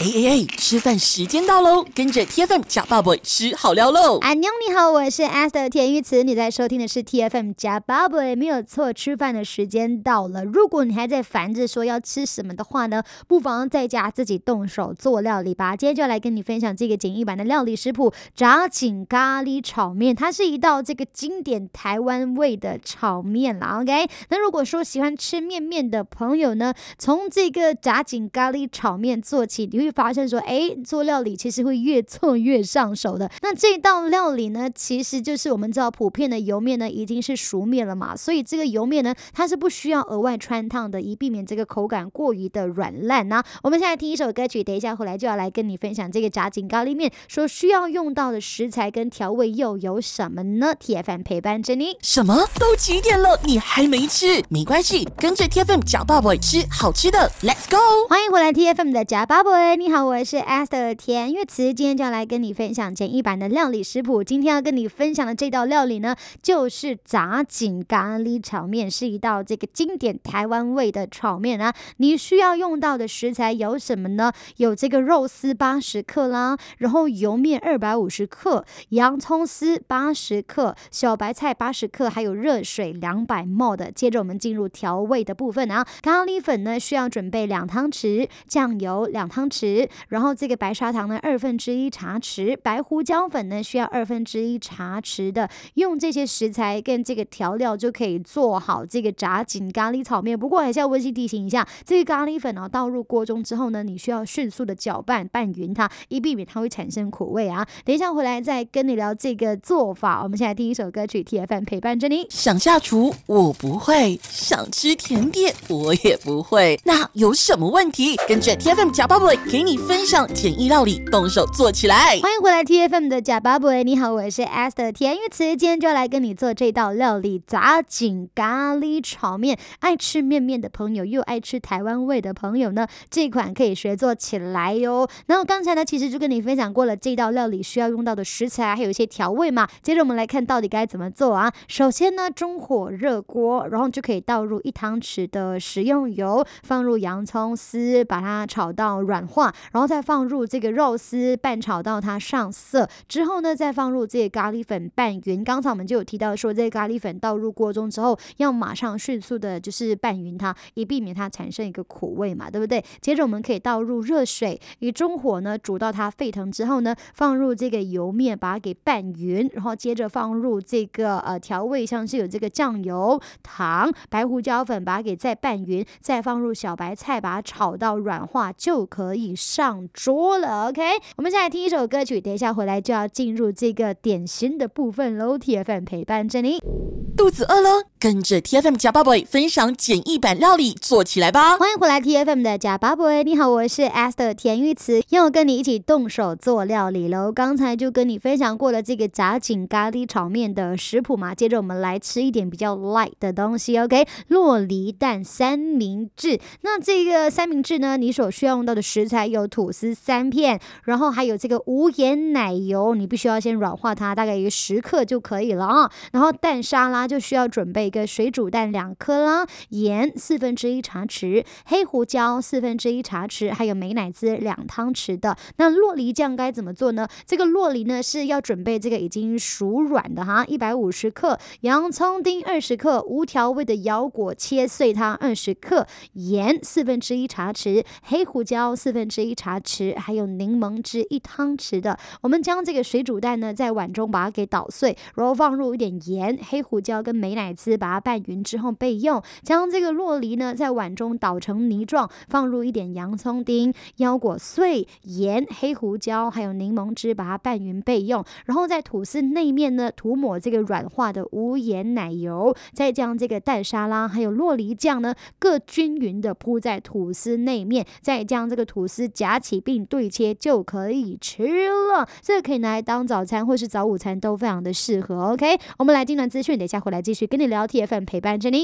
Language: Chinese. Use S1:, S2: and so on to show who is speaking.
S1: 吃饭时间到喽，跟着 TFM 假爸爸吃好料喽。
S2: 安妞你好，我是 Esther 田玉慈，你在收听的是 TFM 假爸爸，没有错，吃饭的时间到了。如果你还在烦着说要吃什么的话呢，不妨在家自己动手做料理吧。今天就要来跟你分享这个简易版的料理食谱——炸锦咖喱炒面，它是一道这个经典台湾味的炒面啦。OK， 那如果说喜欢吃面的朋友呢，从这个炸锦咖喱炒面做起，你会发现说，做料理其实会越做越上手的。那这道料理呢，其实就是我们知道普遍的油面呢已经是熟面了嘛，所以这个油面呢，它是不需要额外穿烫的，以避免这个口感过于的软烂啊。我们现在听一首歌曲，等一下回来就要来跟你分享这个炸锦咖喱面所需要用到的食材跟调味又有什么呢？ TFM 陪伴着你。
S1: 什么？都几点了，你还没吃？没关系，跟着 TFM 假爸爸吃好吃的 ，Let's go！
S2: 欢迎回来 TFM 的假爸爸，你好，我是 Esther 田玉慈，今天就要来跟你分享简易版的料理食谱。今天要跟你分享的这道料理呢，就是炸锦咖喱炒面，是一道这个经典台湾味的炒面啊。你需要用到的食材有什么呢？有这个肉丝80克啦，然后油面250克，洋葱丝80克，小白菜80克，还有热水200ml 的。接着我们进入调味的部分啊，咖喱粉呢需要准备2汤匙，酱油2汤匙，然后这个白砂糖呢1/2茶匙，白胡椒粉呢需要1/2茶匙的。用这些食材跟这个调料就可以做好这个炸锦咖喱炒面。不过还是要温馨提醒一下，这个咖喱粉倒入锅中之后呢，你需要迅速的搅拌拌匀它，以避免它会产生苦味啊。等一下回来再跟你聊这个做法。我们现在听一首歌曲 TFM 陪伴着你。
S1: 想下厨我不会，想吃甜点我也不会，那有什么问题？跟着 TFM 假爸爸给你分享简易料理，动手做起来。
S2: 欢迎回来 TFM 的假爸爸，你好，我是 Esther 田玉慈，今天就要来跟你做这道料理炸锦咖喱炒面。爱吃面的朋友，又爱吃台湾味的朋友呢，这款可以学做起来哟。然后刚才呢，其实就跟你分享过了这道料理需要用到的食材，还有一些调味嘛。接着我们来看到底该怎么做啊。首先呢，中火热锅，然后就可以倒入1汤匙的食用油，放入洋葱丝，把它炒到软化，然后再放入这个肉丝，拌炒到它上色之后呢，再放入这个咖喱粉拌匀。刚才我们就有提到说，这个咖喱粉倒入锅中之后，要马上迅速的就是拌匀它，以避免它产生一个苦味嘛，对不对？接着我们可以倒入热水，以中火呢煮到它沸腾之后呢，放入这个油面，把它给拌匀，然后接着放入这个调味，像是有这个酱油、糖、白胡椒粉，把它给再拌匀，再放入小白菜，把它炒到软化，就可以上桌了。OK， 我们现在听一首歌曲，等一下回来就要进入这个点心的部分喽。TFM 陪伴着你。
S1: 肚子饿了，跟着 TFM 假爸爸分享简易版料理，做起来吧！
S2: 欢迎回来 TFM 的假爸爸，你好，我是 Esther 田玉慈，要跟你一起动手做料理喽。刚才就跟你分享过了这个炸锦咖喱炒面的食谱嘛，接着我们来吃一点比较 light 的东西 ，OK？ 酪梨蛋三明治。那这个三明治呢，你所需要用到的食材有吐司3片，然后还有这个无盐奶油，你必须要先软化它，大概一个10克就可以了啊。然后蛋沙拉就需要准备一个水煮蛋2颗啦，盐1/4茶匙，黑胡椒1/4茶匙，还有美乃滋2汤匙的。那酪梨酱该怎么做呢？这个酪梨呢是要准备这个已经熟软的哈，150克，洋葱丁20克，无调味的腰果切碎它20克，盐1/4茶匙，黑胡椒1/4茶匙，还有柠檬汁1汤匙的。我们将这个水煮蛋呢在碗中把它给捣碎，然后放入一点盐、黑胡椒跟美乃滋，把它拌匀之后备用。将这个酪梨呢在碗中捣成泥状，放入一点洋葱丁、腰果碎、盐、黑胡椒还有柠檬汁，把它拌匀备用。然后在吐司内面呢涂抹这个软化的无盐奶油，再将这个蛋沙拉还有酪梨酱呢各均匀的铺在吐司内面，再将这个吐司夹起并对切，就可以吃了。这个可以拿来当早餐或是早午餐都非常的适合。OK， 我们来进段资讯，等一下回来继续跟你聊 TFM 陪伴着你。